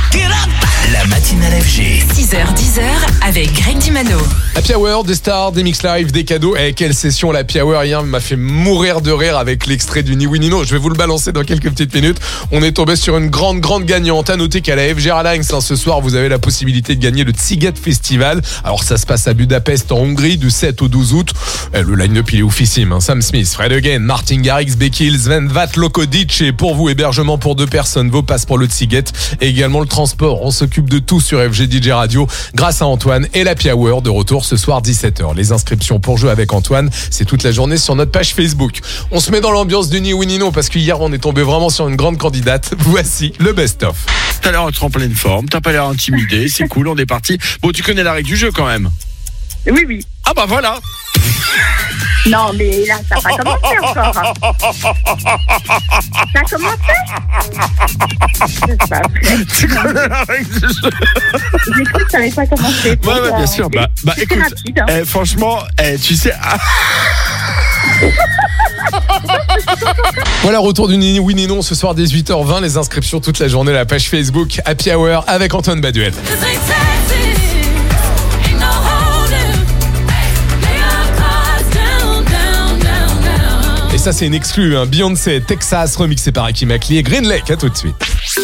La matinale F G. six heures dix avec Greg Dimano. Happy Hour, des stars, des mix live, des cadeaux. Eh, quelle session l'Happy Hour hier m'a fait mourir de rire avec l'extrait du Ni Oui Ni Non. Je vais vous le balancer dans quelques petites minutes. On est tombé sur une grande, grande gagnante. À noter qu'à la F G Airlines, hein, ce soir, vous avez la possibilité de gagner le Tsiget Festival. Alors, ça se passe à Budapest, en Hongrie, du sept au douze août. Eh, le line-up, il est oufissime. Hein. Sam Smith, Fred Again, Martin Garrix, Becky Hill, Sven Vat, Lokodic. Et pour vous, hébergement pour deux personnes, vos passes pour le Tsiget. Et également le transport. On s'occupe de tout sur F G D J Radio grâce à Antoine et l'Happy Hour de retour ce soir dix-sept heures. Les inscriptions pour jouer avec Antoine, c'est toute la journée sur notre page Facebook. On se met dans l'ambiance du Ni Oui Ni Non parce qu'hier on est tombé vraiment sur une grande candidate. Voici le best-of. T'as l'air d'être en pleine forme, t'as pas l'air intimidé, c'est cool, on est parti. Bon, tu connais la règle du jeu quand même. Oui, oui. Ah bah voilà. Non, mais là, ça n'a pas commencé encore. Hein. Ça a commencé? C'est pas vrai. Tu connais la règle du jeu. J'ai cru que ça n'avait pas commencé. Ouais, ouais, bien sûr. Bah, bah écoute, rapide, hein. eh, franchement, eh, tu sais... Ah... Voilà, retour du Ni Oui Ni Non ce soir dix-huit heures vingt. Les inscriptions toute la journée, la page Facebook Happy Hour avec Antoine Baduel. Et ça, c'est une exclue, hein. Beyoncé, Texas, remixé par Aki Makli et Green Lake. À tout de suite.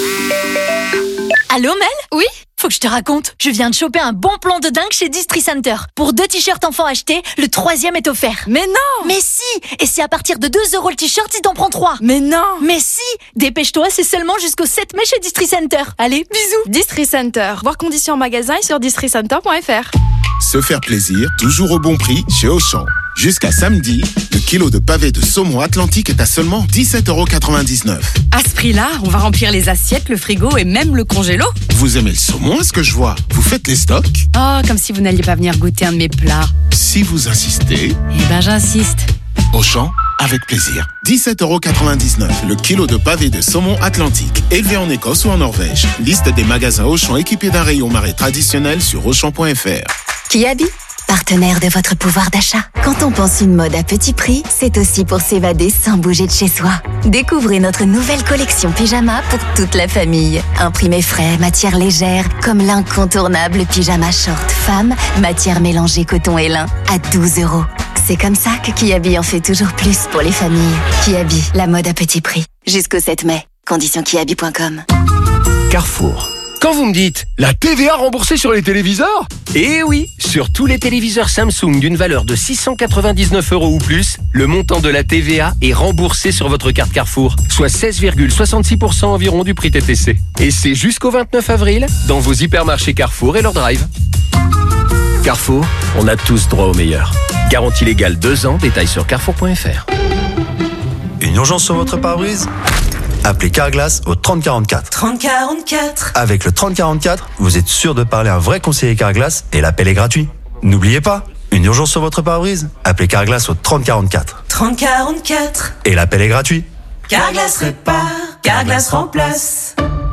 Allô Mel? Oui? Faut que je te raconte. Je viens de choper un bon plan de dingue chez Distri Center. Pour deux t-shirts enfants achetés, le troisième est offert. Mais non! Mais si! Et c'est à partir de deux euros le t-shirt si t'en prends trois. Mais non! Mais si! Dépêche-toi, c'est seulement jusqu'au sept mai chez Distri Center. Allez, bisous! Distri Center. Voir conditions en magasin et sur distri center point f r. Se faire plaisir, toujours au bon prix chez Auchan. Jusqu'à samedi, le kilo de pavé de saumon Atlantique est à seulement dix-sept euros quatre-vingt-dix-neuf. À ce prix-là, on va remplir les assiettes, le frigo et même le congélo. Vous aimez le saumon, est-ce que je vois? Vous faites les stocks? Oh, comme si vous n'alliez pas venir goûter un de mes plats. Si vous insistez... Eh ben j'insiste. Auchan, avec plaisir. dix-sept euros quatre-vingt-dix-neuf, le kilo de pavé de saumon Atlantique, élevé en Écosse ou en Norvège. Liste des magasins Auchan équipés d'un rayon marais traditionnel sur auchan point f r. Kiabi, partenaire de votre pouvoir d'achat. Quand on pense une mode à petit prix, c'est aussi pour s'évader sans bouger de chez soi. Découvrez notre nouvelle collection pyjama pour toute la famille. Imprimé frais, matière légère, comme l'incontournable pyjama short femme, matière mélangée coton et lin, à douze euros. C'est comme ça que Kiabi en fait toujours plus pour les familles. Kiabi, la mode à petit prix. Jusqu'au sept mai. Conditions kiabi point com. Carrefour. Quand vous me dites la T V A remboursée sur les téléviseurs? Eh oui, sur tous les téléviseurs Samsung d'une valeur de six cent quatre-vingt-dix-neuf euros ou plus, le montant de la T V A est remboursé sur votre carte Carrefour, soit seize virgule soixante-six pour cent environ du prix T T C. Et c'est jusqu'au vingt-neuf avril dans vos hypermarchés Carrefour et leur drive. Carrefour, on a tous droit au meilleur. Garantie légale deux ans, détails sur carrefour point f r. Une urgence sur votre pare-brise? Appelez Carglass au trente quarante-quatre. trente quarante-quatre. Avec le trente quarante-quatre, vous êtes sûr de parler à un vrai conseiller Carglass et l'appel est gratuit. N'oubliez pas, une urgence sur votre pare-brise? Appelez Carglass au trente quarante-quatre. trente quarante-quatre. Et l'appel est gratuit. Carglass répare, Carglass remplace.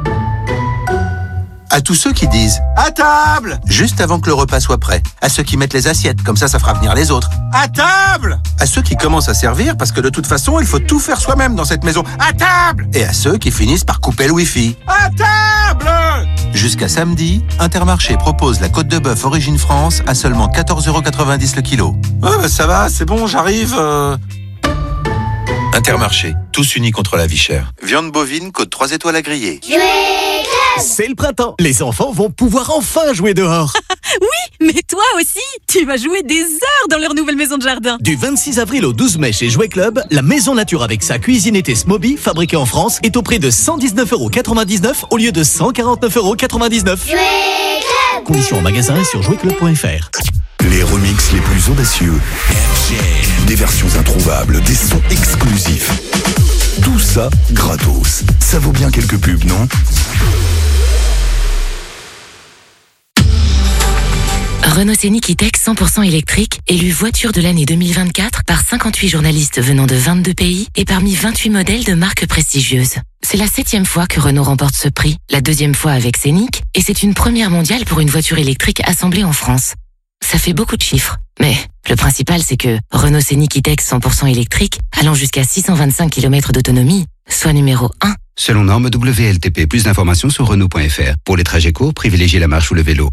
À tous ceux qui disent « À table !» juste avant que le repas soit prêt. À ceux qui mettent les assiettes, comme ça, ça fera venir les autres. « À table !» À ceux qui commencent à servir, parce que de toute façon, il faut tout faire soi-même dans cette maison. « À table !» Et à ceux qui finissent par couper le Wi-Fi. « À table !» Jusqu'à samedi, Intermarché propose la côte de bœuf Origine France à seulement quatorze euros quatre-vingt-dix le kilo. Ouais, bah ça va, c'est bon, j'arrive... Euh... Intermarché, tous unis contre la vie chère. Viande bovine, côte trois étoiles à griller. C'est le printemps. Les enfants vont pouvoir enfin jouer dehors. Oui, mais toi aussi, tu vas jouer des heures dans leur nouvelle maison de jardin. Du vingt-six avril au douze mai chez Jouet Club, la maison nature avec sa cuisine été Smoby, fabriquée en France, est au prix de cent dix-neuf euros quatre-vingt-dix-neuf au lieu de cent quarante-neuf euros quatre-vingt-dix-neuf. Conditions en magasin et sur jouet club point f r. Les remixes les plus audacieux. Des versions introuvables, des sons exclusifs. Tout ça gratos. Ça vaut bien quelques pubs, non? Renault Scénic E-Tech cent pour cent électrique, élu voiture de l'année deux mille vingt-quatre par cinquante-huit journalistes venant de vingt-deux pays et parmi vingt-huit modèles de marques prestigieuses. C'est la septième fois que Renault remporte ce prix, la deuxième fois avec Scénic, et c'est une première mondiale pour une voiture électrique assemblée en France. Ça fait beaucoup de chiffres, mais le principal c'est que Renault Scénic E-Tech cent pour cent électrique, allant jusqu'à six cent vingt-cinq kilomètres d'autonomie, soit numéro un. Selon norme W L T P, plus d'informations sur Renault point f r. Pour les trajets courts, privilégiez la marche ou le vélo.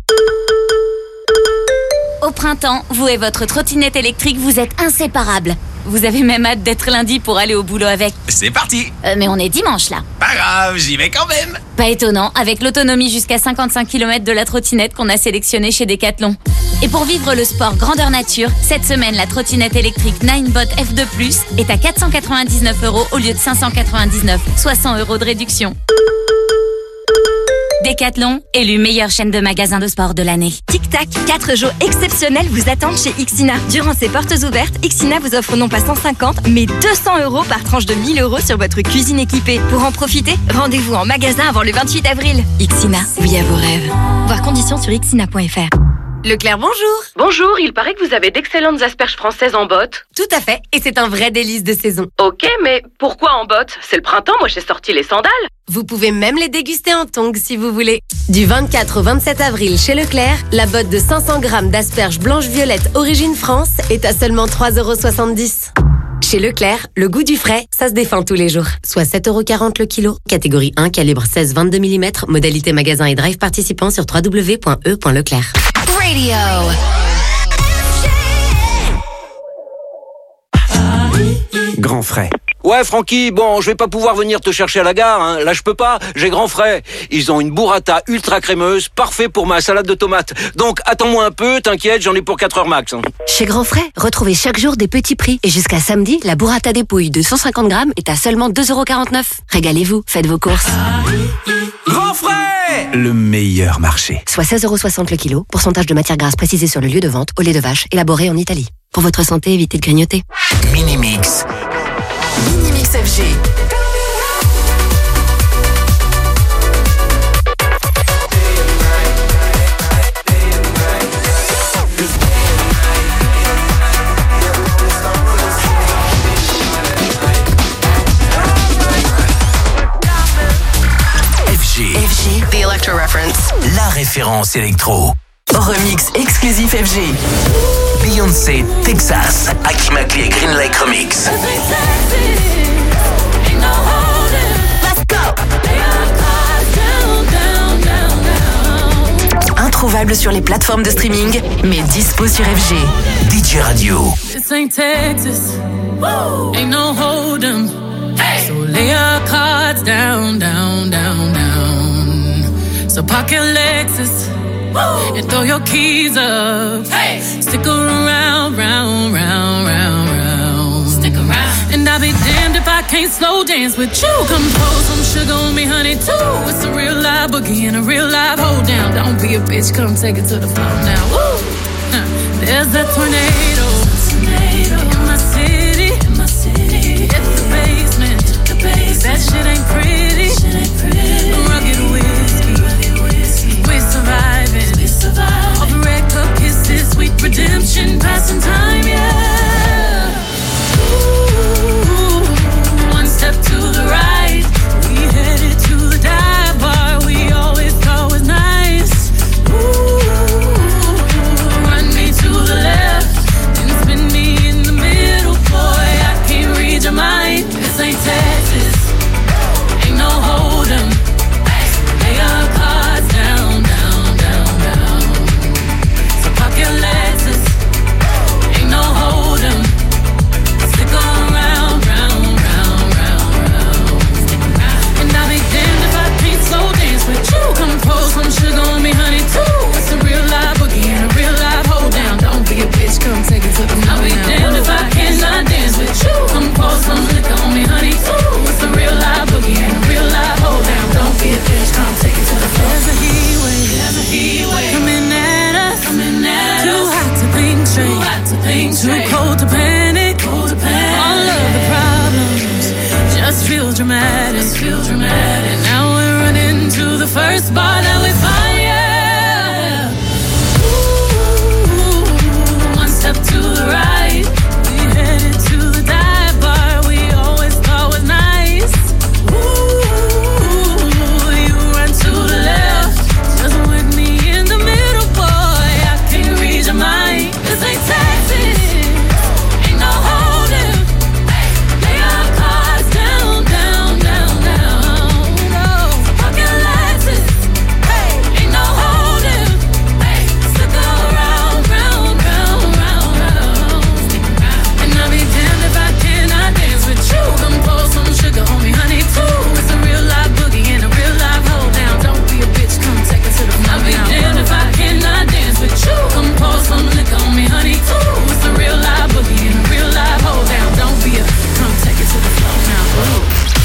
Au printemps, vous et votre trottinette électrique, vous êtes inséparables. Vous avez même hâte d'être lundi pour aller au boulot avec. C'est parti. Euh, mais on est dimanche là. Pas grave, j'y vais quand même. Pas étonnant, avec l'autonomie jusqu'à cinquante-cinq kilomètres de la trottinette qu'on a sélectionnée chez Decathlon. Et pour vivre le sport grandeur nature, cette semaine, la trottinette électrique Ninebot F deux plus est à quatre cent quatre-vingt-dix-neuf euros au lieu de cinq cent quatre-vingt-dix-neuf, soit cent euros de réduction. Decathlon, élu meilleure chaîne de magasins de sport de l'année. Tic-tac, quatre jours exceptionnels vous attendent chez Ixina. Durant ces portes ouvertes, Ixina vous offre non pas cent cinquante, mais deux cents euros par tranche de mille euros sur votre cuisine équipée. Pour en profiter, rendez-vous en magasin avant le vingt-huit avril. Ixina, oui à vos rêves. Voir conditions sur ixina point f r. Leclerc, bonjour. Bonjour, il paraît que vous avez d'excellentes asperges françaises en botte. Tout à fait, et c'est un vrai délice de saison. Ok, mais pourquoi en botte? C'est le printemps, moi j'ai sorti les sandales. Vous pouvez même les déguster en tongs si vous voulez. Du vingt-quatre au vingt-sept avril chez Leclerc, la botte de cinq cents grammes d'asperges blanches-violettes Origine France est à seulement trois euros soixante-dix. Chez Leclerc, le goût du frais, ça se défend tous les jours. Soit sept euros quarante le kilo. Catégorie un, calibre seize vingt-deux millimètres. Modalité magasin et drive participant sur w w w point e point leclerc. Radio. Grand frais. Ouais, Francky, bon, je vais pas pouvoir venir te chercher à la gare, hein. Là, je peux pas, j'ai grand frais. Ils ont une burrata ultra crémeuse, parfait pour ma salade de tomates. Donc, attends-moi un peu, t'inquiète, j'en ai pour quatre heures max. Hein. Chez Grand Frais, retrouvez chaque jour des petits prix. Et jusqu'à samedi, la burrata des pouilles de cent cinquante grammes est à seulement deux euros quarante-neuf. Régalez-vous, faites vos courses. Grand frais! le meilleur marché. Soit seize euros soixante le kilo, pourcentage de matière grasse précisé sur le lieu de vente, au lait de vache, élaboré en Italie. Pour votre santé, évitez de grignoter. Minimix. Minimix F G. F G, The Electro Reference. La référence électro. Remix exclusif F G. Beyoncé, Texas. Aki Makli et Green Lake Remix. Introuvable sur les plateformes de streaming, mais dispo sur F G. D J Radio. This ain't Texas. Ain't no hold 'em. So lay your cards down, down, down, down. So park your Lexus and throw your keys up. Hey. Stick around, round, round, round, round. Stick around. And I'll be damned if I can't slow dance with you. Come pour some sugar on me, honey, too. It's a real live boogie and a real live hold down. Don't be a bitch, come take it to the floor now. Woo. Huh. There's that tornado. tornado in my city. In my city. It's the basement. That shit ain't pretty. Shit ain't pretty. Rugged whiskey. Rugged whiskey. We're surviving. We surviving. Off red cup kisses, sweet redemption, passing time, yeah. Ooh, one step to the right, we headed to the dive bar we always thought was nice. Ooh, run me to the left, then spin me in the middle, boy. I can't read your mind. This ain't Texas. No hold 'em. Lay your cards down, down, down, down. So pop your Lexus. Ain't no hold 'em. Stick around, round, round, round, round. And I'll be damned if I can't slow dance with you. Come pour some sugar on me, honey, too. It's a real live boogie and a real live hold down. Don't be a bitch, come take it to the floor. I'll be damned if I cannot dance with you. Come pour some liquor on me, honey, too. It's a real live boogie and a real live hold down. Don't be a bitch, come take it to the floor. There's a heat wave, there's a heat wave coming at us, coming at Too us. hot to think straight, Too hot to think straight. Too cold to panic, cold to panic. All of the problems just feel dramatic, just feel dramatic. And now we're running to the first bar that we find, yeah. Ooh, one step to the right, we headed to the dive bar we always thought was nice. To the left, just with me in the middle, boy. I can't read your mind. This ain't Texas. Ain't no holding. Lay your cards down, down, down, down. No, fuck your Lexus. Ain't no holding. Stick around, round, round, round, round. And I'll be damned if I cannot dance with you. Come pour some sugar on me, honey, too. It's a real live boogie and a real live hold down. Don't be a bitch, come take it to the floor. I'll be damned if I cannot dance with you. Come pour some liquor on me, honey, too. It's a real live boogie and a real live hold down. Don't be a, come take it to the floor now. Whoa.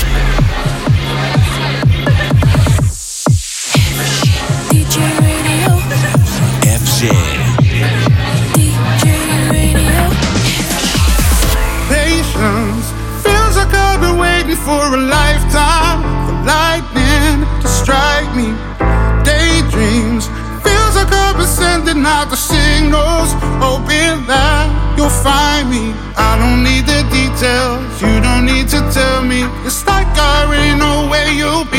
D J Radio. F G. D J Radio. Patience feels like I've been waiting for a lifetime for lightning to strike me. Daydreams feels like I've been sending out the signals, hoping that you'll find me. I don't need the details, you don't need to tell me. It's like I already know where you'll be.